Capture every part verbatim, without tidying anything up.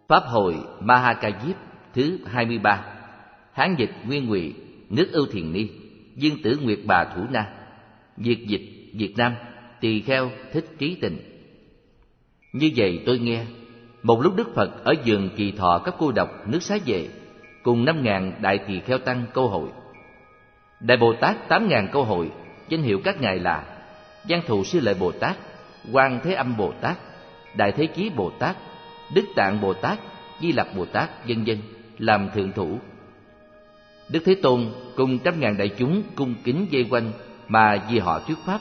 Pháp hội Mahakajip thứ hai mươi ba. Hán dịch Nguyên Ngụy, nước Ưu Thiền Ni, Dương Tử Nguyệt Bà Thủ Na. Việt dịch Việt Nam, Tỳ Kheo Thích Trí Tình. Như vậy tôi nghe, một lúc Đức Phật ở vườn Kỳ Thọ cấp cô độc nước Xá Vệ, cùng năm ngàn đại tỳ kheo tăng câu hội. Đại Bồ Tát tám ngàn câu hội, danh hiệu các ngài là Văn Thù Sư Lợi Bồ Tát, Quan Thế Âm Bồ Tát, Đại Thế Chí Bồ Tát, Đức Tạng Bồ Tát, Di Lặc Bồ Tát, vân vân làm thượng thủ. Đức Thế Tôn cùng trăm ngàn đại chúng cung kính vây quanh mà vì họ thuyết pháp.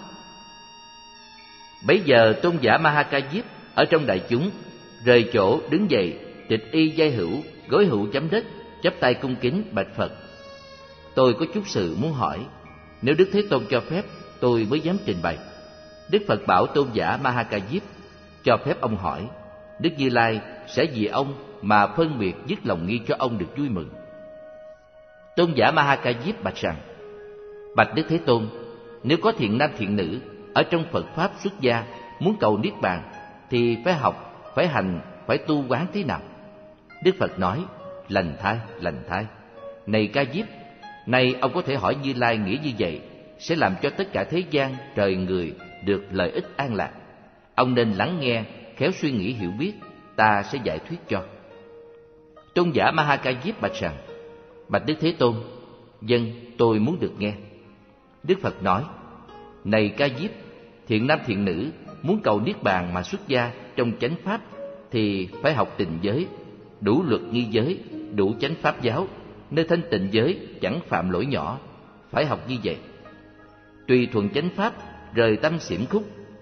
Bấy giờ tôn giả Mahakajip ở trong đại chúng rời chỗ đứng dậy, tịch y giai hữu, gối hữu chấm đất, chắp tay cung kính bạch Phật: Tôi có chút sự muốn hỏi, nếu Đức Thế Tôn cho phép, tôi mới dám trình bày. Đức Phật bảo tôn giả Mahakajip: Cho phép ông hỏi, Đức Như Lai sẽ vì ông mà phân biệt dứt lòng nghi cho ông được vui mừng. Tôn giả Mahakajip bạch rằng: Bạch Đức Thế Tôn, nếu có thiện nam thiện nữ ở trong Phật Pháp xuất gia muốn cầu Niết Bàn, thì phải học, phải hành, phải tu quán thế nào? Đức Phật nói: Lành thai, lành thai. Này Ca Diếp, nay ông có thể hỏi Như Lai nghĩa như vậy sẽ làm cho tất cả thế gian, trời người được lợi ích an lạc. Ông nên lắng nghe, khéo suy nghĩ hiểu biết, ta sẽ giải thuyết cho. Tôn giả Mahakajip bạch rằng: Bạch Đức Thế Tôn, dân tôi muốn được nghe. Đức Phật nói: Này Ca Diếp, thiện nam thiện nữ muốn cầu Niết Bàn mà xuất gia trong chánh pháp thì phải học tịnh giới, đủ luật nghi giới, đủ chánh pháp giáo, nơi thanh tịnh giới chẳng phạm lỗi nhỏ, phải học như vậy. Tùy thuận chánh pháp, rời tâm xiểm khúc,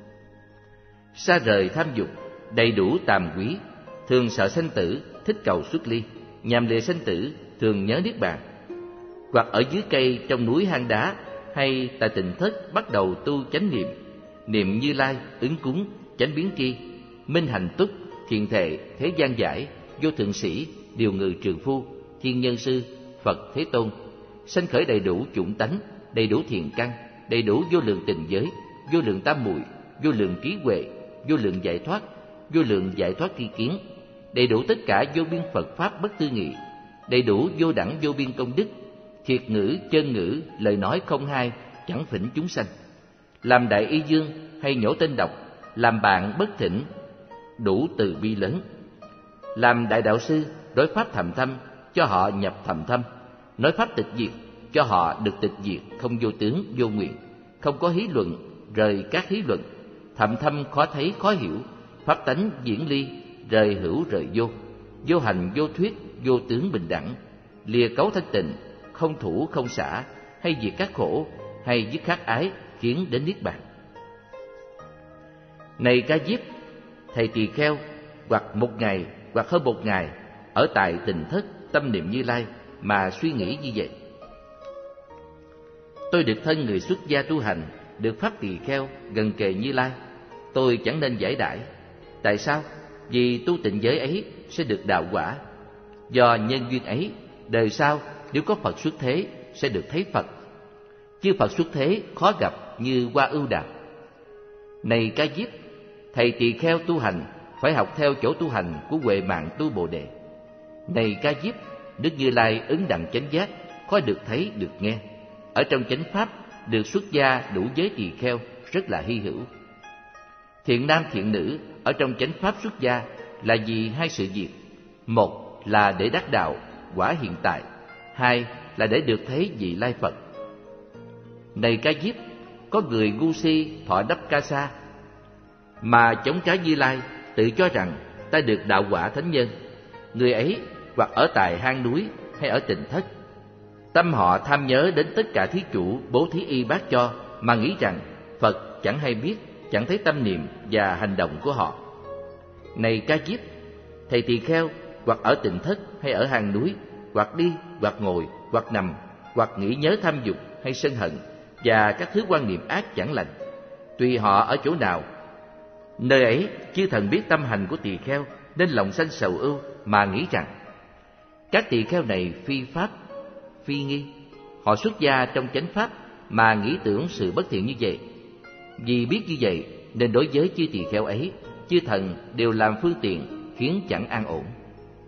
xa rời tham dục, đầy đủ tàm quý, thường sợ sanh tử, thích cầu xuất ly, nhằm lìa sanh tử, thường nhớ Niết Bàn. Hoặc ở dưới cây trong núi hang đá, hay tại tịnh thất bắt đầu tu chánh niệm, niệm Như Lai, ứng cúng, chánh biến tri, minh hành túc, thiện thệ, thế gian giải, vô thượng sĩ, điều ngự trường phu, thiên nhân sư, Phật Thế Tôn, sanh khởi đầy đủ chủng tánh, đầy đủ thiện căn, đầy đủ vô lượng tình giới, vô lượng tam muội, vô lượng trí huệ, vô lượng giải thoát, vô lượng giải thoát tri kiến, đầy đủ tất cả vô biên Phật pháp bất tư nghị, đầy đủ vô đẳng vô biên công đức, thiệt ngữ, chân ngữ, lời nói không hai, chẳng phỉnh chúng sanh. Làm đại y dương hay nhổ tên độc, làm bạn bất thỉnh, đủ từ bi lớn. Làm đại đạo sư, nói pháp thầm thâm, cho họ nhập thầm thâm, nói pháp tịch diệt, cho họ được tịch diệt, không vô tướng, vô nguyện, không có hí luận, rời các hí luận, thầm thâm khó thấy, khó hiểu, pháp tánh diễn ly, rời hữu rời vô, vô hành vô thuyết, vô tướng bình đẳng, lìa cấu thanh tịnh, không thủ không xả, hay diệt các khổ, hay dứt khát ái, khiến đến Niết Bàn. Này Ca Diếp, thầy tỳ kheo hoặc một ngày hoặc hơn một ngày ở tại tịnh thất tâm niệm Như Lai mà suy nghĩ như vậy: Tôi được thân người xuất gia tu hành, được pháp tỳ kheo gần kề Như Lai, tôi chẳng nên giải đãi. Tại sao? Vì tu tịnh giới ấy sẽ được đạo quả. Do nhân duyên ấy, đời sau nếu có Phật xuất thế sẽ được thấy Phật. Chư Phật xuất thế khó gặp như hoa ưu đàm. Này Ca Diếp, thầy tỳ kheo tu hành phải học theo chỗ tu hành của Huệ Mạng tu Bồ Đề. Này Ca Diếp, Đức Như Lai ứng đẳng chánh giác, khó được thấy được nghe. Ở trong chánh pháp được xuất gia đủ giới tỳ kheo rất là hy hữu. Thiện nam thiện nữ ở trong chánh pháp xuất gia là vì hai sự việc: một là để đắc đạo quả hiện tại, hai là để được thấy vị Lai Phật. Này Ca Diếp, có người ngu si thọ đắp ca sa mà chống trái Như Lai, tự cho rằng ta được đạo quả thánh nhân. Người ấy hoặc ở tại hang núi hay ở tịnh thất, tâm họ tham nhớ đến tất cả thí chủ bố thí y bác cho, mà nghĩ rằng Phật chẳng hay biết, chẳng thấy tâm niệm và hành động của họ. Này Ca Diếp, thầy tỳ kheo hoặc ở tịnh thất hay ở hang núi, hoặc đi hoặc ngồi hoặc nằm, hoặc nghĩ nhớ tham dục hay sân hận và các thứ quan niệm ác chẳng lành, tùy họ ở chỗ nào, nơi ấy chư thần biết tâm hành của tỳ kheo, nên lòng sanh sầu ưu mà nghĩ rằng các tỳ kheo này phi pháp, phi nghi. Họ xuất gia trong chánh pháp mà nghĩ tưởng sự bất thiện như vậy. Vì biết như vậy nên đối với chư tỳ kheo ấy, chư thần đều làm phương tiện khiến chẳng an ổn.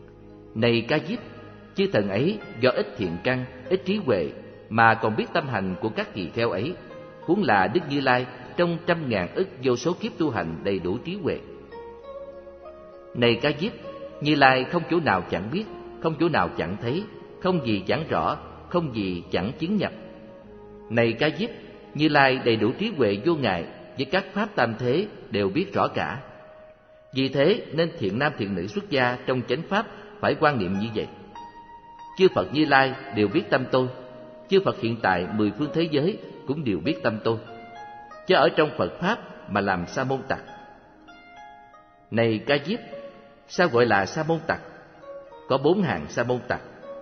Này Ca Diếp, chư thần ấy do ít thiện căn, ít trí huệ mà còn biết tâm hành của các tỳ kheo ấy, huống là Đức Như Lai trong trăm ngàn ức vô số kiếp tu hành đầy đủ trí huệ. Này Ca Diếp, Như Lai không chỗ nào chẳng biết, không chỗ nào chẳng thấy, không gì chẳng rõ, không gì chẳng chứng nhập. Này Ca Diếp, Như Lai đầy đủ trí huệ vô ngại, với các pháp tam thế đều biết rõ cả. Vì thế nên thiện nam thiện nữ xuất gia trong chánh pháp phải quan niệm như vậy. Chư Phật Như Lai đều biết tâm tôi, chư Phật hiện tại mười phương thế giới cũng đều biết tâm tôi, chứ ở trong Phật pháp mà làm sa môn tặc. Này Ca Diếp, sao gọi là sa môn tặc? Có bốn hàng sa môn tặc.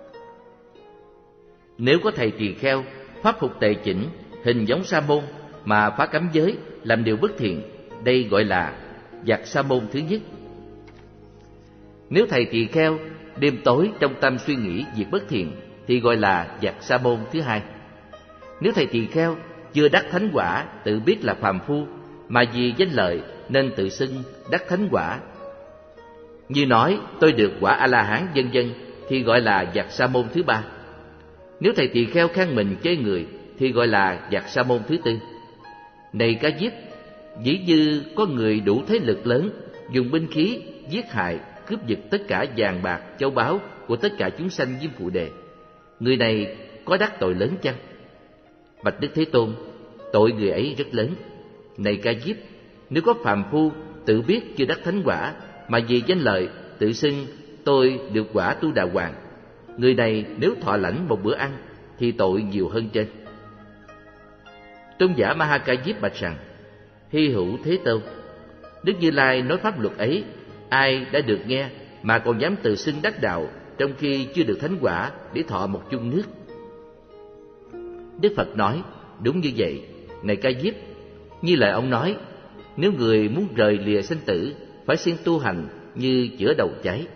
Nếu có thầy tỳ kheo pháp phục tề chỉnh, hình giống sa môn mà phá cấm giới, làm điều bất thiện, đây gọi là giặc sa môn thứ nhất. Nếu thầy tỳ kheo đêm tối trong tâm suy nghĩ việc bất thiện, thì gọi là giặc sa môn thứ hai. Nếu thầy tỳ kheo chưa đắc thánh quả, tự biết là phàm phu, mà vì danh lợi nên tự xưng đắc thánh quả, như nói tôi được quả A La Hán vân vân, thì gọi là giặc sa môn thứ ba. Nếu thầy tỳ kheo khen mình chê người, thì gọi là giặc sa môn thứ tư. Này Ca Diếp, dĩ như có người đủ thế lực lớn, dùng binh khí giết hại, cướp giật tất cả vàng bạc châu báu của tất cả chúng sanh Diêm Phù Đề, người này có đắc tội lớn chăng? Bạch Đức Thế Tôn, tội người ấy rất lớn. Này Ca Diếp, nếu có phàm phu tự biết chưa đắc thánh quả, mà vì danh lợi tự xưng tôi được quả Tu Đà Hoàng, người này nếu thọ lãnh một bữa ăn thì tội nhiều hơn trên. Tôn giả Ma Ha Ca Diếp bạch rằng: Hy hữu Thế Tôn, Đức Như Lai nói pháp luật ấy, ai đã được nghe mà còn dám tự xưng đắc đạo trong khi chưa được thánh quả để thọ một chung nước? Đức Phật nói: Đúng như vậy. Này Ca Diếp, như lời ông nói, nếu người muốn rời lìa sanh tử, phải siêng tu hành như chữa đầu cháy.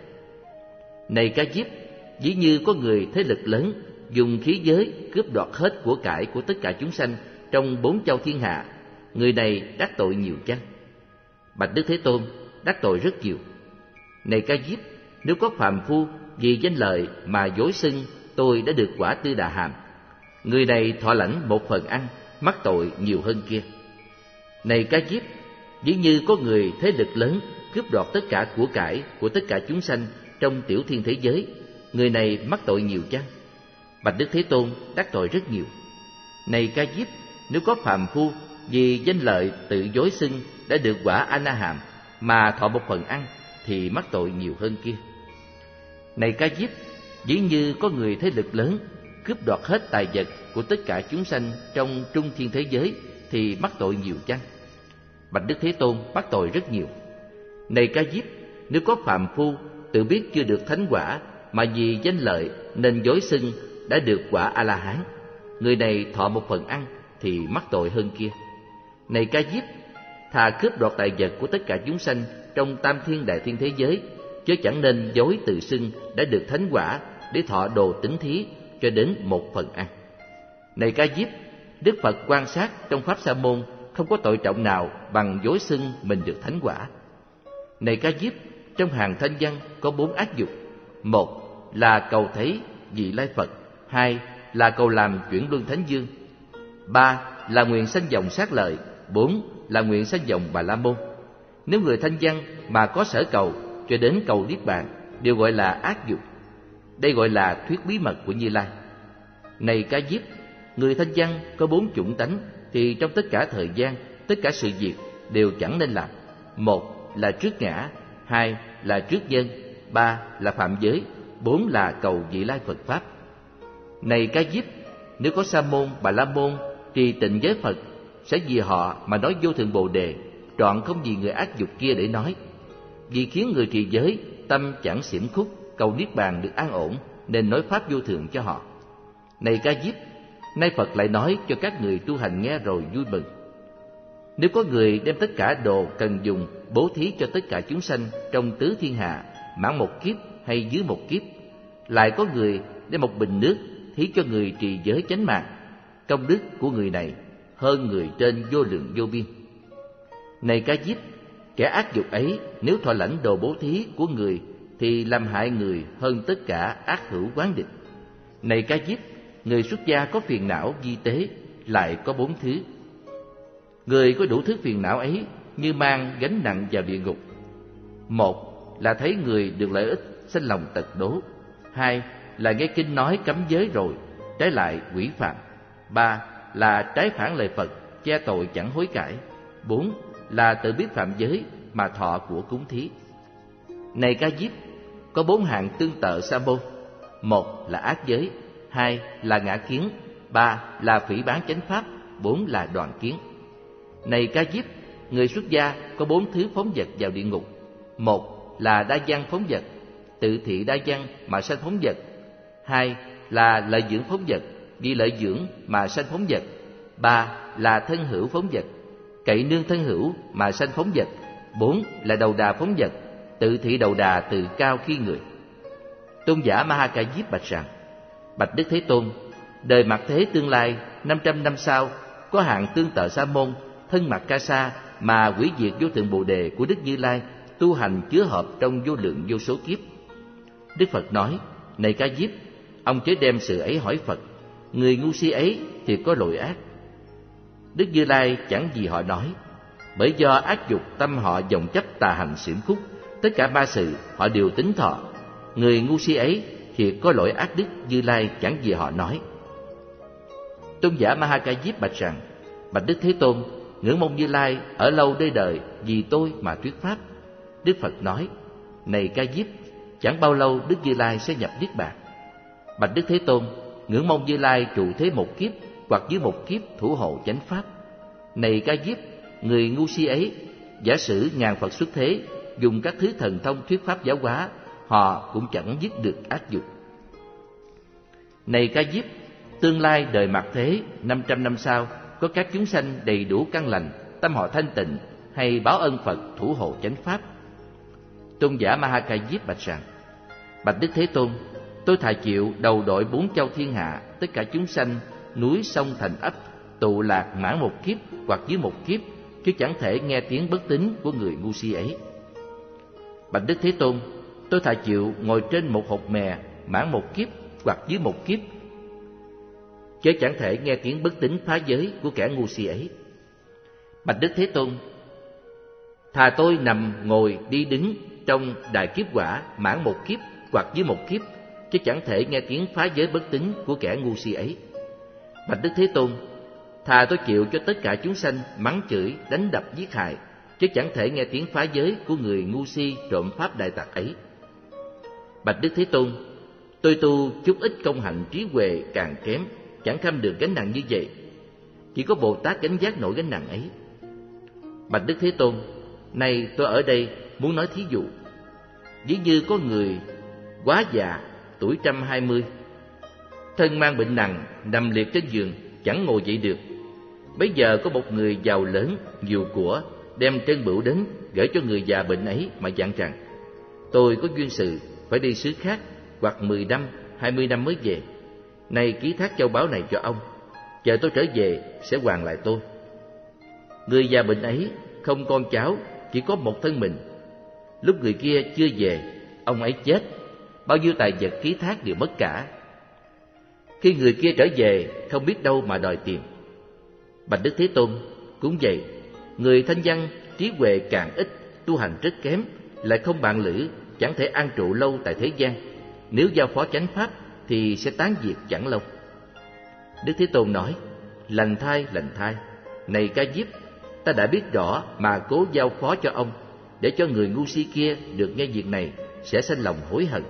Này Ca Diếp, dĩ như có người thế lực lớn dùng khí giới cướp đoạt hết của cải của tất cả chúng sanh trong bốn châu thiên hạ, người này đắc tội nhiều chăng? Bạch Đức Thế Tôn, đắc tội rất nhiều. Này Ca Diếp, nếu có phàm phu vì danh lợi mà dối xưng tôi đã được quả Tư Đà Hàm, người này thọ lãnh một phần ăn, mắc tội nhiều hơn kia. Này Ca Diếp, dĩ như có người thế lực lớn cướp đoạt tất cả của cải của tất cả chúng sanh trong tiểu thiên thế giới, người này mắc tội nhiều chăng? Bạch Đức Thế Tôn, đắc tội rất nhiều. Này Ca Diếp, nếu có phàm phu vì danh lợi tự dối xưng đã được quả A Na Hàm mà thọ một phần ăn, thì mắc tội nhiều hơn kia. Này Ca Diếp, dĩ như có người thế lực lớn cướp đoạt hết tài vật của tất cả chúng sanh trong trung thiên thế giới, thì mắc tội nhiều chăng? Bạch Đức Thế Tôn, mắc tội rất nhiều. Này Ca Diếp, nếu có phàm phu tự biết chưa được thánh quả mà vì danh lợi nên dối xưng đã được quả A La Hán, người này thọ một phần ăn thì mắc tội hơn kia. Này Ca Diếp, thà cướp đoạt tài vật của tất cả chúng sanh trong tam thiên đại thiên thế giới, chứ chẳng nên dối tự xưng đã được thánh quả để thọ đồ tín thí cho đến một phần ăn. Này Ca Diếp, Đức Phật quan sát trong pháp Sa môn không có tội trọng nào bằng dối xưng mình được thánh quả. Này Ca Diếp, trong hàng thanh văn có bốn ác dục: một là cầu thấy vị lai Phật, hai là cầu làm chuyển luân thánh dương, ba là nguyện sanh vọng sát lợi, bốn là nguyện sanh vọng Bà La Môn. Nếu người thanh văn mà có sở cầu cho đến cầu niết bàn, đều gọi là ác dục. Đây gọi là thuyết bí mật của Như Lai. Này Ca Diếp, người thanh văn có bốn chủng tánh, thì trong tất cả thời gian, tất cả sự việc đều chẳng nên làm. Một là trước ngã, hai là trước nhân, ba là phạm giới, bốn là cầu vị lai Phật Pháp. Này Ca Diếp, nếu có Sa môn, Bà La môn trì tịnh giới Phật, sẽ vì họ mà nói vô thượng Bồ Đề, trọn không vì người ác dục kia để nói. Vì khiến người trì giới tâm chẳng xiểm khúc, cầu niết bàn được an ổn, nên nói pháp vô thượng cho họ. Này Ca Diếp, nay Phật lại nói cho các người tu hành nghe rồi vui mừng. Nếu có người đem tất cả đồ cần dùng bố thí cho tất cả chúng sanh trong tứ thiên hạ, mãn một kiếp hay dưới một kiếp, lại có người đem một bình nước thí cho người trì giới chánh mạng, công đức của người này hơn người trên vô lượng vô biên. Này Ca Diếp, kẻ ác dục ấy nếu thọ lãnh đồ bố thí của người thì làm hại người hơn tất cả ác hữu quán địch. Này Ca Diếp, người xuất gia có phiền não vi tế lại có bốn thứ. Người có đủ thứ phiền não ấy như mang gánh nặng vào địa ngục. Một là thấy người được lợi ích sanh lòng tật đố. Hai là nghe kinh nói cấm giới rồi trái lại quỷ phạm. Ba là trái phản lời Phật, che tội chẳng hối cải. Bốn là tự biết phạm giới mà thọ của cúng thí. Này Ca Diếp, có bốn hạng tương tự sa môn. Một là ác giới, hai là ngã kiến, ba là phỉ báng chánh pháp, bốn là đoàn kiến. Này Ca Diếp, người xuất gia có bốn thứ phóng dật vào địa ngục. Một là đa văn phóng dật, tự thị đa văn mà sanh phóng dật. Hai là lợi dưỡng phóng dật, vì lợi dưỡng mà sanh phóng dật. Ba là thân hữu phóng dật, cậy nương thân hữu mà sanh phóng dật. Bốn là đầu đà phóng dật, tự thị đầu đà tự cao khi người. Tôn giả Ma Ha Ca Diếp bạch rằng: Bạch Đức Thế Tôn, đời mặt thế tương lai năm trăm năm sau có hạng tương tự sa môn thân mặc ca sa mà hủy diệt vô thượng bồ đề của Đức Như Lai, tu hành chứa hợp trong vô lượng vô số kiếp. Đức Phật nói: Này Ca Diếp, ông chớ đem sự ấy hỏi Phật, người ngu si ấy thì có lỗi ác. Đức Như Lai chẳng gì họ nói, bởi do ác dục tâm họ dòng chấp tà hành xiểm khúc, tất cả ba sự họ đều tính thọ. Người ngu si ấy thì có lỗi ác. Đức Như Lai chẳng gì họ nói. Tôn giả Ma Ha Ca Diếp bạch rằng: Bạch Đức Thế Tôn, ngưỡng mong Như Lai ở lâu đời đời vì tôi mà thuyết pháp. Đức Phật nói: Này Ca Diếp, chẳng bao lâu Đức Như Lai sẽ nhập niết bàn. Bạch Đức Thế Tôn, ngưỡng mong Như Lai trụ thế một kiếp hoặc dưới một kiếp thủ hộ chánh pháp. Này Ca Diếp, người ngu si ấy, giả sử ngàn Phật xuất thế, dùng các thứ thần thông thuyết pháp giáo hóa, họ cũng chẳng dứt được ác dục. Này Ca Diếp, tương lai đời mặt thế năm trăm năm sau có các chúng sanh đầy đủ căn lành, tâm họ thanh tịnh, hay báo ân Phật thủ hộ chánh pháp. Tôn giả Ma Ha Ca Diếp bạch rằng: Bạch Đức Thế Tôn, tôi thà chịu đầu đội bốn châu thiên hạ, tất cả chúng sanh núi sông thành ấp tụ lạc mãn một kiếp hoặc dưới một kiếp, chứ chẳng thể nghe tiếng bất tín của người ngu si ấy. Bạch Đức Thế Tôn, tôi thà chịu ngồi trên một hột mè mãn một kiếp hoặc dưới một kiếp, chứ chẳng thể nghe tiếng bất tín phá giới của kẻ ngu si ấy. Bạch Đức Thế Tôn, thà tôi nằm ngồi đi đứng trong đại kiếp quả mãn một kiếp hoặc dưới một kiếp, chứ chẳng thể nghe tiếng phá giới bất tín của kẻ ngu si ấy. Bạch Đức Thế Tôn, thà tôi chịu cho tất cả chúng sanh mắng chửi, đánh đập, giết hại, chứ chẳng thể nghe tiếng phá giới của người ngu si trộm pháp đại tặc ấy. Bạch Đức Thế Tôn, tôi tu chút ít công hạnh trí huệ càng kém, chẳng kham được gánh nặng như vậy. Chỉ có Bồ Tát gánh vác nổi gánh nặng ấy. Bạch Đức Thế Tôn, nay tôi ở đây muốn nói thí dụ. Ví như có người quá già, tuổi trăm hai mươi, thân mang bệnh nặng, nằm liệt trên giường, chẳng ngồi dậy được. Bấy giờ có một người giàu lớn, nhiều của, đem trân bửu đến gửi cho người già bệnh ấy mà dặn rằng: tôi có duyên sự phải đi xứ khác, hoặc mười năm, hai mươi năm mới về. Nay ký thác châu báu này cho ông, chờ tôi trở về sẽ hoàn lại tôi. Người già bệnh ấy không con cháu, chỉ có một thân mình. Lúc người kia chưa về, ông ấy chết, bao nhiêu tài vật ký thác đều mất cả. Khi người kia trở về, không biết đâu mà đòi tìm. Bạch Đức Thế Tôn, cũng vậy, người thanh văn trí huệ càng ít, tu hành rất kém, lại không bạn lữ, chẳng thể an trụ lâu tại thế gian. Nếu giao phó chánh pháp thì sẽ tán diệt chẳng lâu. Đức Thế Tôn nói: lành thai, lành thai, này Ca Diếp, ta đã biết rõ mà cố giao phó cho ông, để cho người ngu si kia được nghe việc này sẽ sanh lòng hối hận.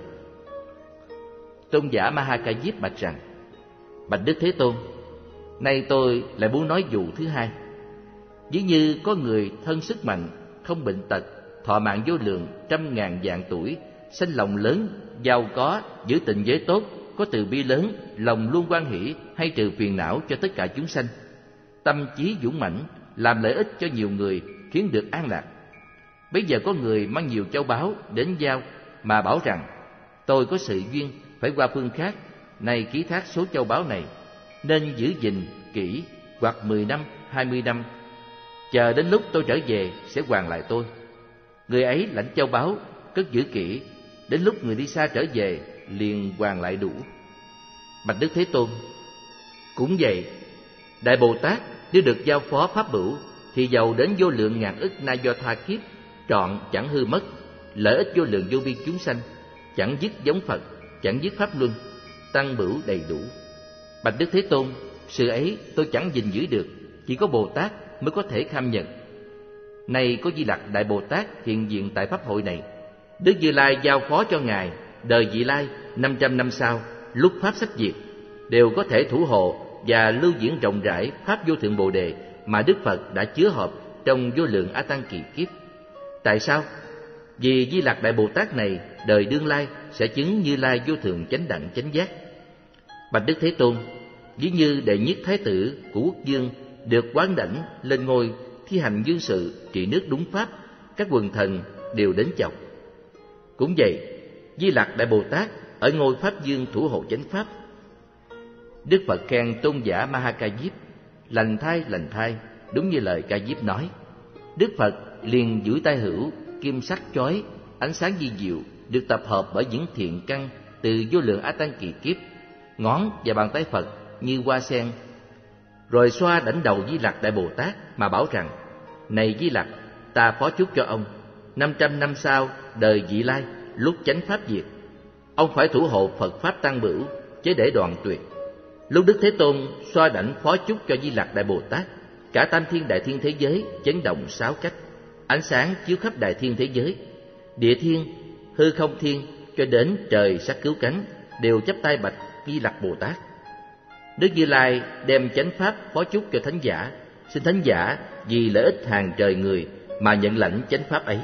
Tôn giả Ma Ha Ca Diếp bạch rằng: Bạch Đức Thế Tôn, nay tôi lại muốn nói vụ thứ hai. Ví như có người thân sức mạnh, không bệnh tật, thọ mạng vô lượng, trăm ngàn vạn tuổi, sanh lòng lớn, giàu có, giữ tình giới tốt, có từ bi lớn, lòng luôn hoan hỷ, hay trừ phiền não cho tất cả chúng sanh, tâm trí dũng mãnh, làm lợi ích cho nhiều người, khiến được an lạc. Bây giờ có người mang nhiều châu báu đến giao mà bảo rằng: tôi có sự duyên phải qua phương khác, nay ký thác số châu báu này, nên giữ gìn kỹ, hoặc mười năm, hai mươi năm, chờ đến lúc tôi trở về sẽ hoàn lại tôi. Người ấy lãnh châu báu, cất giữ kỹ, đến lúc người đi xa trở về liền hoàn lại đủ. Bạch Đức Thế Tôn: Cũng vậy, Đại Bồ Tát nếu được giao phó pháp bửu thì giàu đến vô lượng ngàn ức na do tha kiếp trọn chẳng hư mất, lợi ích vô lượng vô biên chúng sanh, chẳng dứt giống Phật, chẳng dứt pháp luân, tăng bửu đầy đủ. Bạch Đức Thế Tôn, sự ấy tôi chẳng gìn giữ được, chỉ có Bồ Tát mới có thể kham nhận. Nay có Di Lặc Đại Bồ Tát hiện diện tại pháp hội này, Đức Như Lai giao phó cho ngài đời vị lai năm trăm năm sau, lúc pháp sắp diệt, đều có thể thủ hộ và lưu diễn rộng rãi pháp vô thượng Bồ đề mà Đức Phật đã chứa họp trong vô lượng A Tăng kỳ kiếp. Tại sao? Vì Di Lặc Đại Bồ Tát này đời đương lai sẽ chứng Như Lai vô thượng chánh đẳng chánh giác. Bạch Đức Thế Tôn, ví như đệ nhất thái tử của quốc dương được quán đảnh lên ngôi thi hành dương sự trị nước đúng pháp, các quần thần đều đến chầu. Cũng vậy, Di Lặc Đại Bồ Tát ở ngôi pháp dương thủ hộ chánh pháp. Đức Phật khen tôn giả Ma Ha Ca Diếp: Lành thai, lành thai, đúng như lời Ca Diếp nói. Đức Phật liền duỗi tay hữu, kim sắc chói, ánh sáng vi diệu, được tập hợp bởi những thiện căn từ vô lượng A Tăng kỳ kiếp, ngón và bàn tay Phật như hoa sen, rồi xoa đảnh đầu Di Lặc Đại Bồ Tát mà bảo rằng: Này Di Lặc, ta phó chúc cho ông, năm trăm năm sau đời vị lai, lúc chánh pháp diệt, ông phải thủ hộ Phật pháp tăng bửu, chớ để đoạn tuyệt. Lúc Đức Thế Tôn xoa đảnh phó chúc cho Di Lặc Đại Bồ Tát, cả tam thiên đại thiên thế giới chấn động sáu cách, ánh sáng chiếu khắp đại thiên thế giới, địa thiên, hư không thiên cho đến trời sắc cứu cánh đều chắp tay bạch Di Lặc Bồ Tát. Đức Như Lai đem chánh pháp phó chúc cho thánh giả, xin thánh giả vì lợi ích hàng trời người mà nhận lãnh chánh pháp ấy.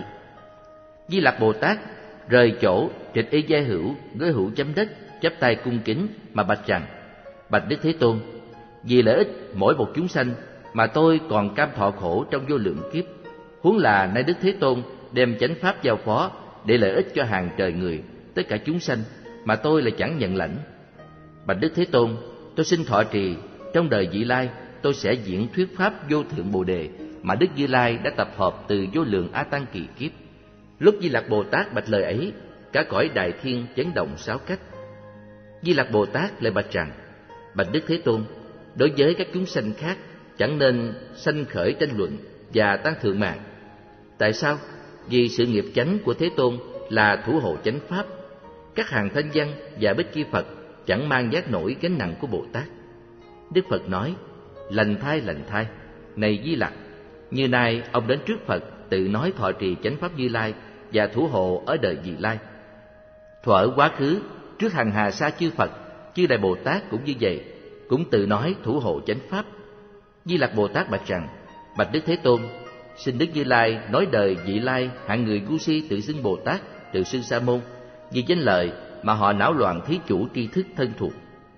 Di Lặc Bồ Tát rời chỗ trịch y giai hữu, gối hữu chấm đất, chắp tay cung kính mà bạch rằng: Bạch Đức Thế Tôn, vì lợi ích mỗi một chúng sanh mà tôi còn cam thọ khổ trong vô lượng kiếp, huống là nay Đức Thế Tôn đem chánh pháp giao phó để lợi ích cho hàng trời người, tất cả chúng sanh, mà tôi lại chẳng nhận lãnh. Bạch Đức Thế Tôn, tôi xin thọ trì, trong đời vị lai tôi sẽ diễn thuyết pháp vô thượng Bồ đề mà Đức Như Lai đã tập hợp từ vô lượng A Tăng kỳ kiếp. Lúc Di Lặc Bồ Tát bạch lời ấy, cả cõi đại thiên chấn động sáu cách. Di Lặc Bồ Tát lại bạch rằng: Bạch Đức Thế Tôn, đối với các chúng sanh khác chẳng nên sanh khởi tranh luận và tăng thượng mạng. Tại sao? Vì sự nghiệp chánh của Thế Tôn là thủ hộ chánh pháp. Các hàng thanh văn và bích chi Phật chẳng mang vác nổi gánh nặng của Bồ Tát. Đức Phật nói: Lành thai, lành thai, này Di Lặc, như nay ông đến trước Phật tự nói thọ trì chánh pháp Như Lai và thủ hộ ở đời vị lai. Thuở quá khứ, trước hằng hà sa chư Phật, chư Đại Bồ Tát cũng như vậy, cũng tự nói thủ hộ chánh pháp. Di Lặc Bồ Tát bạch rằng: Bạch Đức Thế Tôn, xin Đức Như Lai nói đời vị lai hạng người ngu si tự xưng Bồ Tát, tự xưng Sa môn, vì danh lợi mà họ não loạn thí chủ tri thức thân thuộc.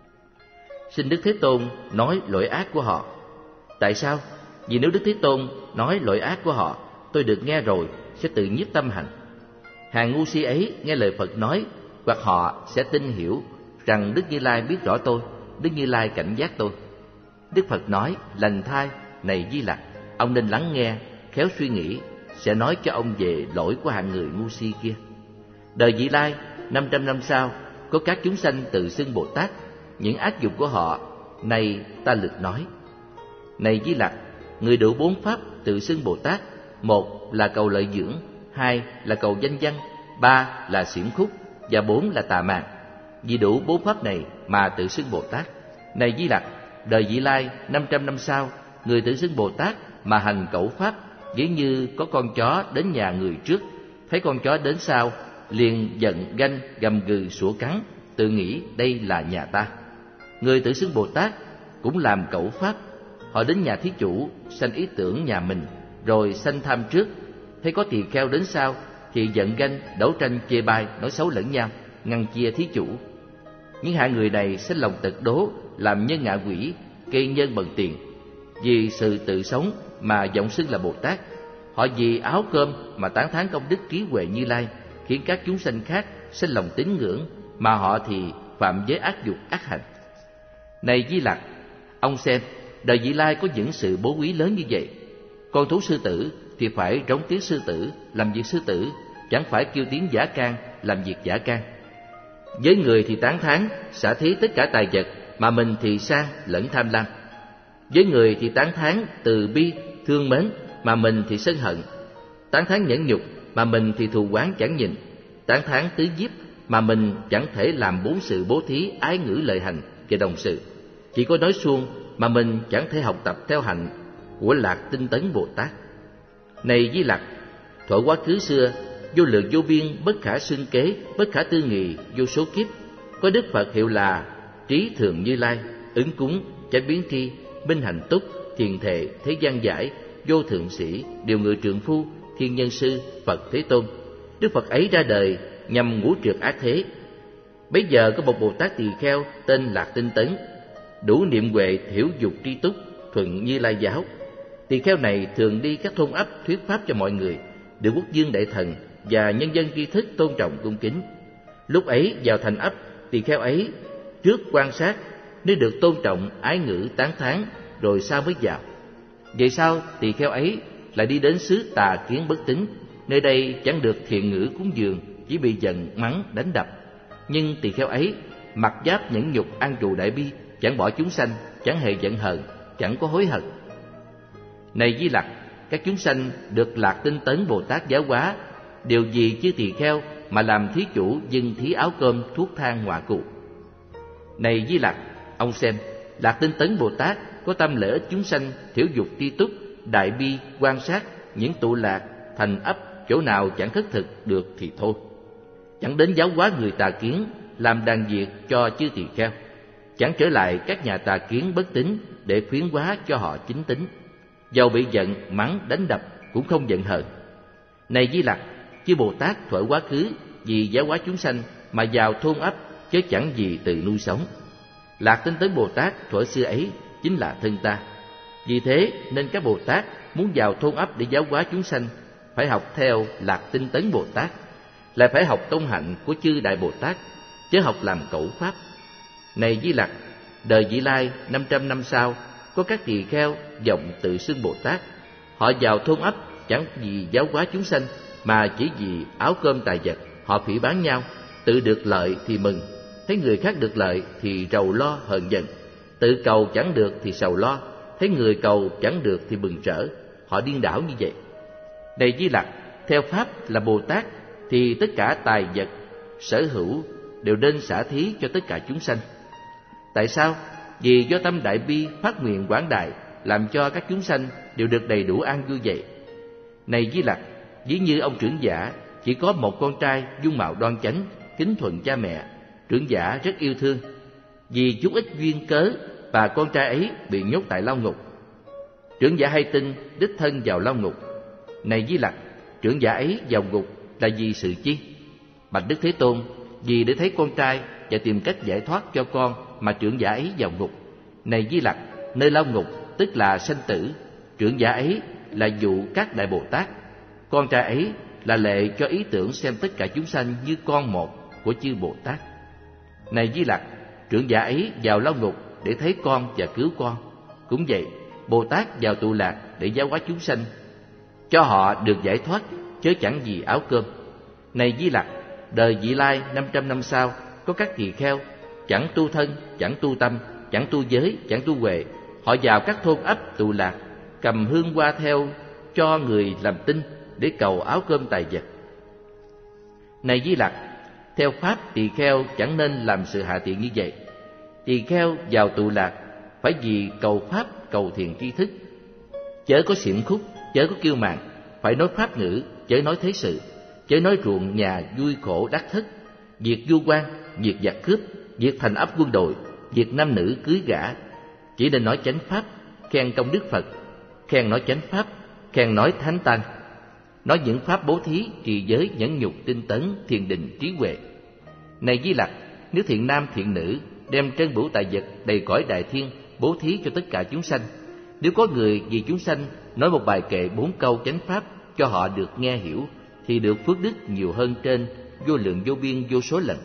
Xin Đức Thế Tôn nói lỗi ác của họ. Tại sao? Vì nếu Đức Thế Tôn nói lỗi ác của họ, tôi được nghe rồi sẽ tự nhiếp tâm hành. Hàng ngu si ấy nghe lời Phật nói, hoặc họ sẽ tin hiểu rằng Đức Như Lai biết rõ tôi, Đức Như Lai cảnh giác tôi. Đức Phật nói: Lành thai, này Di Lặc, ông nên lắng nghe, khéo suy nghĩ, sẽ nói cho ông về lỗi của hạng người ngu si kia. Đời vị lai, năm trăm năm sau, có các chúng sanh tự xưng Bồ Tát, những ác dục của họ, này ta lược nói. Này Di Lặc, người đủ bốn pháp tự xưng Bồ Tát, một là cầu lợi dưỡng, hai là cầu danh văn, ba là xiển khúc, và bốn là tà mạn. Vì đủ bốn pháp này mà tự xưng Bồ Tát. Này Di Lặc, đời vị lai năm trăm năm sau, người tự xưng Bồ Tát mà hành cẩu pháp, ví như có con chó đến nhà người trước, thấy con chó đến sau, liền giận ganh gầm gừ sủa cắn, tự nghĩ đây là nhà ta. Người tự xưng Bồ Tát cũng làm cẩu pháp, họ đến nhà thí chủ, sanh ý tưởng nhà mình, rồi sanh tham trước, thấy có tỳ kheo đến sau thì giận ganh, đấu tranh chê bai, nói xấu lẫn nhau, ngăn chia thí chủ. Những hạng người này sinh lòng tật đố, làm nhân ngạ quỷ, gây nhân bằng tiền. Vì sự tự sống mà vọng xưng là Bồ Tát, họ vì áo cơm mà tán thán công đức trí huệ Như Lai, khiến các chúng sanh khác sinh lòng tín ngưỡng, mà họ thì phạm giới ác dục ác hành. Này Di Lặc, ông xem, đời vị lai có những sự bố quý lớn như vậy. Con thú sư tử thì phải rống tiếng sư tử, làm việc sư tử, chẳng phải kêu tiếng giả can, làm việc giả can. Với người thì tán thán, xả thí tất cả tài vật, mà mình thì sang lẫn tham lam. Với người thì tán thán từ bi, thương mến, mà mình thì sân hận. Tán thán nhẫn nhục, mà mình thì thù oán chẳng nhìn. Tán thán tứ nhiếp, mà mình chẳng thể làm bốn sự bố thí, ái ngữ lợi hành và đồng sự. Chỉ có nói suông, mà mình chẳng thể học tập theo hạnh của Lạc Tinh Tấn Bồ Tát. Này Di Lặc, thuở quá khứ xưa, vô lượng vô biên, bất khả xưng kế, bất khả tư nghị, vô số kiếp, có Đức Phật hiệu là Trí Thường Như Lai, Ứng Cúng, Chánh Biến Tri, Minh Hạnh Túc, Thiền Thệ, Thế Gian Giải, Vô Thượng Sĩ, Điều Ngự Trượng Phu, Thiên Nhân Sư, Phật Thế Tôn. Đức Phật ấy ra đời nhằm ngũ trượt ác thế. Bấy giờ có một Bồ Tát tỳ kheo tên Lạc Tinh Tấn, đủ niệm huệ, thiểu dục tri túc, thuận Như Lai giáo. Tỳ kheo này thường đi các thôn ấp thuyết pháp cho mọi người, được quốc vương đại thần và nhân dân tri thức tôn trọng cung kính. Lúc ấy vào thành ấp, tỳ kheo ấy trước quan sát, nếu được tôn trọng, ái ngữ, tán thán, rồi sau mới vào. Vậy sao tỳ kheo ấy lại đi đến xứ Tà Kiến Bất Tín, nơi đây chẳng được thiện ngữ cúng dường, chỉ bị giận mắng đánh đập. Nhưng tỳ kheo ấy mặc giáp nhẫn nhục, an trụ đại bi, chẳng bỏ chúng sanh, chẳng hề giận hờn, chẳng có hối hận. Này Di Lặc, các chúng sanh được Lạc Tinh Tấn Bồ Tát giáo hóa, điều gì chứ tỳ kheo mà làm thí chủ dâng thí áo cơm, thuốc thang, ngọa cụ. Này Di Lặc, ông xem, Lạc Tinh Tấn Bồ Tát có tâm lợi ích chúng sanh, thiểu dục tri túc, đại bi, quan sát, những tụ lạc, thành ấp, chỗ nào chẳng khất thực được thì thôi. Chẳng đến giáo hóa người tà kiến, làm đàn việc cho chư tỳ kheo. Chẳng trở lại các nhà tà kiến bất tín để khuyến hóa cho họ chính tín. Dầu bị giận, mắng, đánh đập cũng không giận hờn. Này Di Lặc, chư Bồ Tát thuở quá khứ vì giáo hóa chúng sanh mà vào thôn ấp, chứ chẳng gì từ nuôi sống. Lạc Tinh Tấn Bồ Tát thuở xưa ấy chính là thân ta. Vì thế nên các Bồ Tát muốn vào thôn ấp để giáo hóa chúng sanh, phải học theo Lạc Tinh Tấn Bồ Tát, lại phải học tông hạnh của chư Đại Bồ Tát, chứ học làm cẩu pháp. Này Di Lặc, đời Vị Lai năm trăm năm sau, có các tỳ kheo vọng tự xưng Bồ Tát. Họ vào thôn ấp chẳng vì giáo hóa chúng sanh, mà chỉ vì áo cơm tài vật. Họ phỉ báng nhau, tự được lợi thì mừng, thấy người khác được lợi thì rầu lo hờn giận, tự cầu chẳng được thì sầu lo, thấy người cầu chẳng được thì mừng rỡ. Họ điên đảo như vậy. Này Di Lặc, theo pháp là Bồ Tát thì tất cả tài vật sở hữu đều nên xả thí cho tất cả chúng sanh. Tại sao? Vì do tâm đại bi phát nguyện quảng đại, làm cho các chúng sanh đều được đầy đủ an vui vậy. Này Di Lặc, ví như ông trưởng giả chỉ có một con trai dung mạo đoan chánh, kính thuận cha mẹ. Trưởng giả rất yêu thương. Vì chút ít duyên cớ và con trai ấy bị nhốt tại lao ngục. Trưởng giả hay tin đích thân vào lao ngục. Này Di Lặc, trưởng giả ấy vào ngục là vì sự chi? Bạch Đức Thế Tôn, vì để thấy con trai và tìm cách giải thoát cho con mà trưởng giả ấy vào ngục. Này Di Lặc, nơi lao ngục tức là sanh tử. Trưởng giả ấy là dụ các Đại Bồ Tát. Con trai ấy là lệ cho ý tưởng xem tất cả chúng sanh như con một của chư Bồ Tát. Này Di Lặc, trưởng giả ấy vào lao ngục để thấy con và cứu con. Cũng vậy, Bồ Tát vào tụ lạc để giáo hóa chúng sanh, cho họ được giải thoát, chớ chẳng vì áo cơm. Này Di Lặc, đời Vị Lai năm trăm năm sau, có các tỳ kheo chẳng tu thân, chẳng tu tâm, chẳng tu giới, chẳng tu huệ. Họ vào các thôn ấp tụ lạc, cầm hương hoa theo cho người làm tinh để cầu áo cơm tài vật. Này Di Lặc, theo pháp tỳ kheo chẳng nên làm sự hạ tiện như vậy. Tỳ kheo vào tụ lạc phải vì cầu pháp, cầu thiền tri thức, chớ có xiểm khúc, chớ có kiêu mạn, phải nói pháp ngữ, chớ nói thế sự, chớ nói ruộng nhà vui khổ đắc thất, việc vu quan, việc giặc cướp, việc thành ấp quân đội, việc nam nữ cưới gả. Chỉ nên nói chánh pháp, khen công đức Phật, khen nói chánh pháp, khen nói thánh tăng, nói những pháp bố thí, trì giới, nhẫn nhục, tinh tấn, thiền định, trí huệ. Này Di Lặc, nếu thiện nam thiện nữ đem trân bửu tài vật đầy cõi đại thiên bố thí cho tất cả chúng sanh, nếu có người vì chúng sanh nói một bài kệ bốn câu chánh pháp cho họ được nghe hiểu, thì được phước đức nhiều hơn trên vô lượng vô biên vô số lần.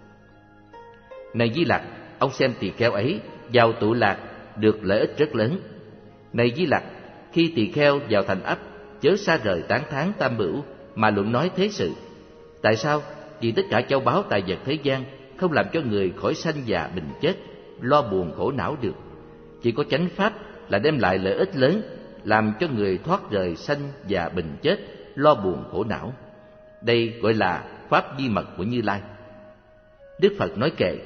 Này Di Lặc, ông xem tỳ kheo ấy vào tụ lạc được lợi ích rất lớn. Này Di Lặc, khi tỳ kheo vào thành ấp, chớ xa rời tán thán tam bửu mà luận nói thế sự, Tại sao? Vì tất cả châu báu tài vật thế gian không làm cho người khỏi sanh già bệnh chết, lo buồn khổ não được. Chỉ có chánh pháp là đem lại lợi ích lớn, làm cho người thoát rời sanh già bệnh chết, lo buồn khổ não. Đây gọi là pháp di mật của Như Lai. Đức Phật nói kệ: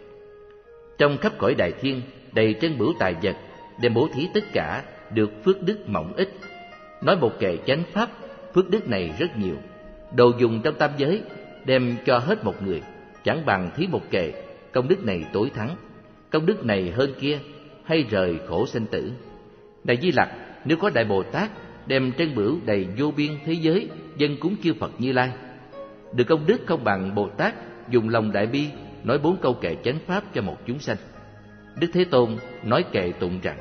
trong khắp cõi đại thiên đầy trân bửu tài vật, đem bố thí tất cả, được phước đức mỏng ít. Nói một kệ chánh pháp, phước đức này rất nhiều. Đồ dùng trong tam giới, đem cho hết một người, chẳng bằng thí một kệ, công đức này tối thắng. Công đức này hơn kia, hay rời khổ sanh tử. Đại Di Lặc, nếu có Đại Bồ Tát đem trân bửu đầy vô biên thế giới dâng cúng chư Phật Như Lai, được công đức không bằng Bồ Tát dùng lòng đại bi nói bốn câu kệ chánh pháp cho một chúng sanh. Đức Thế Tôn nói kệ tụng rằng: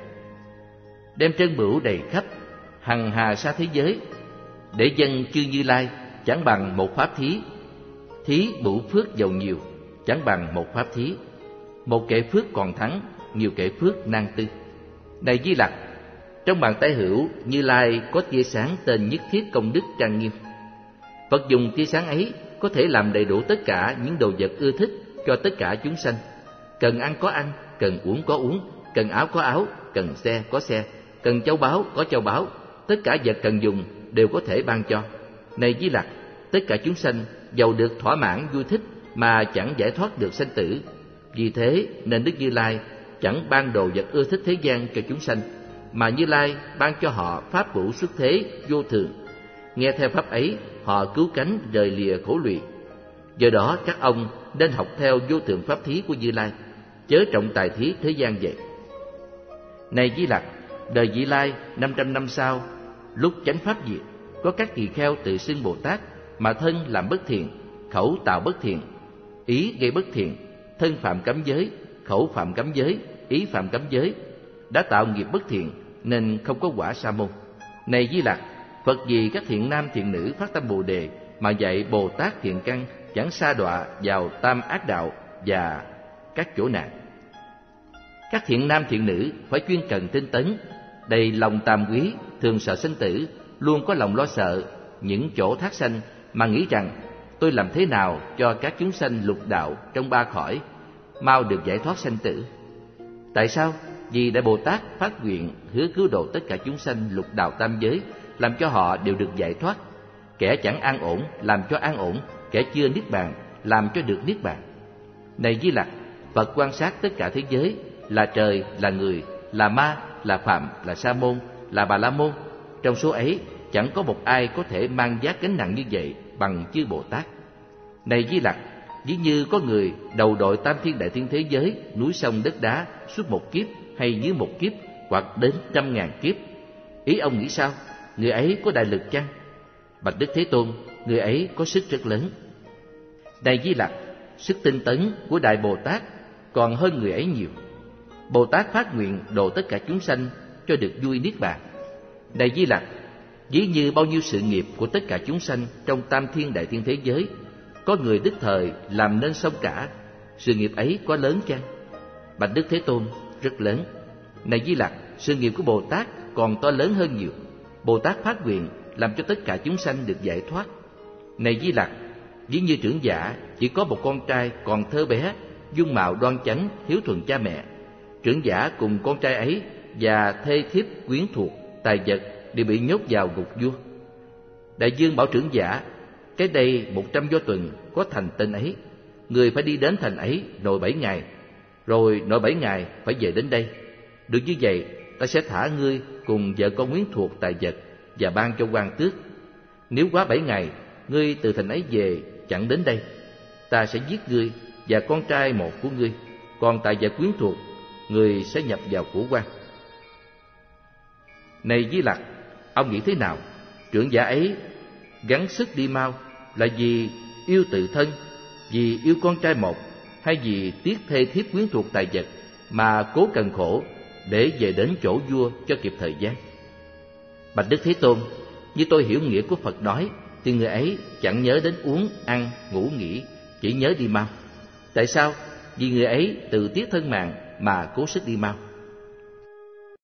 đem trân bửu đầy khắp hằng hà sa thế giới để dâng chư Như Lai, chẳng bằng một pháp thí. Thí bửu phước giàu nhiều, chẳng bằng một pháp thí. Một kệ phước còn thắng nhiều kệ phước nan tư. Này Di Lặc, trong bàn tay hữu Như Lai có tia sáng tên nhất thiết công đức trang nghiêm. Phật dùng tia sáng ấy có thể làm đầy đủ tất cả những đồ vật ưa thích cho tất cả chúng sanh. Cần ăn có ăn, cần uống có uống, cần áo có áo, cần xe có xe, cần châu báu có châu báu, tất cả vật cần dùng đều có thể ban cho. Này Di Lặc, tất cả chúng sanh giàu được thỏa mãn vui thích mà chẳng giải thoát được sanh tử. Vì thế nên Đức Như Lai chẳng ban đồ vật ưa thích thế gian cho chúng sanh, mà Như Lai ban cho họ pháp hữu xuất thế vô thường. Nghe theo pháp ấy, họ cứu cánh rời lìa khổ lụy. Do đó các ông nên học theo vô thượng pháp thí của Như Lai, chớ trọng tài thí thế gian vậy. Này Di Lặc, đời Vị Lai năm trăm năm sau, lúc chánh pháp diệt, có các tỳ kheo tự xưng Bồ Tát, mà thân làm bất thiện, khẩu tạo bất thiện, ý gây bất thiện, thân phạm cấm giới, khẩu phạm cấm giới, ý phạm cấm giới, đã tạo nghiệp bất thiện nên không có quả sa môn. Này Di Lặc, Phật vì các thiện nam thiện nữ phát tâm Bồ đề mà dạy Bồ Tát thiện căn, chẳng sa đọa vào tam ác đạo và các chỗ nạn. Các thiện nam thiện nữ phải chuyên cần tinh tấn, đầy lòng tàm quý, thường sợ sinh tử, luôn có lòng lo sợ những chỗ thác sanh, mà nghĩ rằng tôi làm thế nào cho các chúng sanh lục đạo trong ba cõi mau được giải thoát sanh tử. Tại sao? Vì Đại Bồ Tát phát nguyện hứa cứu độ tất cả chúng sanh lục đạo tam giới, làm cho họ đều được giải thoát. Kẻ chẳng an ổn làm cho an ổn, kẻ chưa niết bàn làm cho được niết bàn. Này Di Lặc, Phật quan sát tất cả thế giới, là trời, là người, là ma, là phạm, là sa môn, là bà la môn. Trong số ấy chẳng có một ai có thể mang vác gánh nặng như vậy bằng chư Bồ Tát. Này Di Lặc, ví như có người đầu đội tam thiên đại thiên thế giới, núi sông đất đá suốt một kiếp hay dưới một kiếp hoặc đến trăm ngàn kiếp. Ý ông nghĩ sao? Người ấy có đại lực chăng? Bạch Đức Thế Tôn, người ấy có sức rất lớn. Này Di Lặc, sức tinh tấn của Đại Bồ Tát còn hơn người ấy nhiều. Bồ Tát phát nguyện độ tất cả chúng sanh cho được vui niết bàn. Này Di Lặc, ví như bao nhiêu sự nghiệp của tất cả chúng sanh trong tam thiên đại thiên thế giới, có người đích thời làm nên xong cả. Sự nghiệp ấy có lớn chăng? Bạch Đức Thế Tôn, rất lớn. Này Di Lặc, sự nghiệp của Bồ Tát còn to lớn hơn nhiều. Bồ Tát phát nguyện làm cho tất cả chúng sanh được giải thoát. Này Di Lặc, ví như trưởng giả chỉ có một con trai còn thơ bé, dung mạo đoan chánh, hiếu thuận cha mẹ. Trưởng giả cùng con trai ấy và thê thiếp quyến thuộc, tài vật đều bị nhốt vào ngục vua. Đại dương bảo trưởng giả, cái đây một trăm do tuần có thành tên ấy, người phải đi đến thành ấy nội bảy ngày, rồi nội bảy ngày phải về đến đây. Được như vậy, ta sẽ thả ngươi cùng vợ con quyến thuộc tài vật và ban cho quan tước. Nếu quá bảy ngày, ngươi từ thành ấy về chẳng đến đây, ta sẽ giết ngươi và con trai một của ngươi, còn tài vật quyến thuộc người sẽ nhập vào của quan. Này Di Lặc, ông nghĩ thế nào? Trưởng giả ấy gắng sức đi mau là vì yêu tự thân, vì yêu con trai một, hay vì tiếc thê thiếp quyến thuộc tài vật mà cố cần khổ để về đến chỗ vua cho kịp thời gian? Bạch Đức Thế Tôn, như tôi hiểu nghĩa của Phật nói, thì người ấy chẳng nhớ đến uống, ăn, ngủ nghỉ, chỉ nhớ đi mau. Tại sao? Vì người ấy tự tiếc thân mạng mà cố sức đi mau.